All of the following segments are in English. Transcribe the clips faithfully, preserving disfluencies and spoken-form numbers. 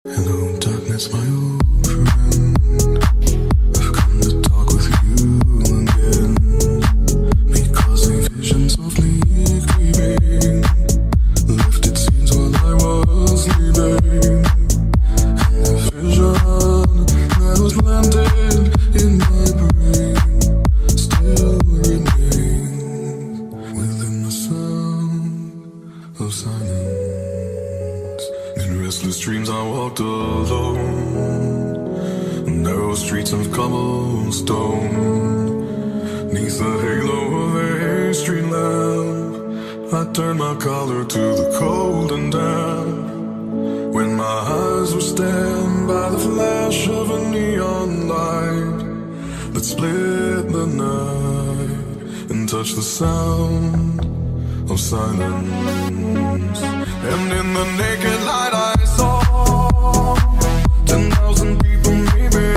Hello, darkness, my old friend. I've come to talk with you again, because a vision softly creeping left its scenes while I was sleeping, and the vision that was landed in my brain still remains within the sound of silence. In restless dreams I walked alone, narrow streets of cobblestone. Neath the halo of a street lamp, I turned my collar to the cold and damp. When my eyes were stabbed by the flash of a neon light that split the night and touched the sound of silence. And in the naked light I saw ten thousand people maybe,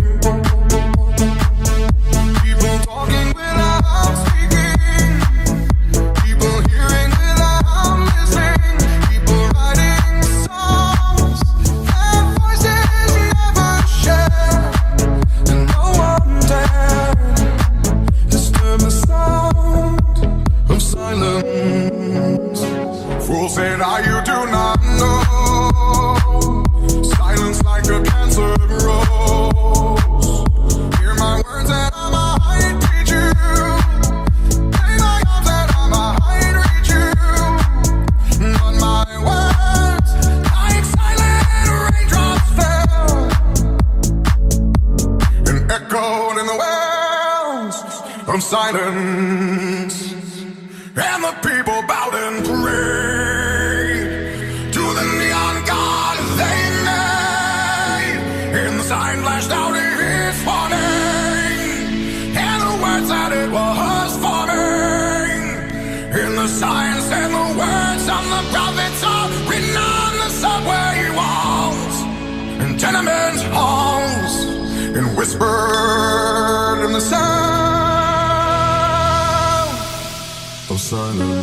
people talking without speaking, people hearing without listening, people writing songs their voices never shared, and no one dared disturb the sound of silence. Fool said, "Are you do not know? Silence like a cancer grows. Hear my words and I might teach you. Lay my arms and I might reach you. But my words, like silent raindrops, fell and echoed in the wells of silence. And the people bowed and prayed to the neon god they made. And the sign flashed out its warning, and the words that it was forming. And the sign said the words of the prophets are written on the subway walls and tenement halls, and whispered in the sound of silence.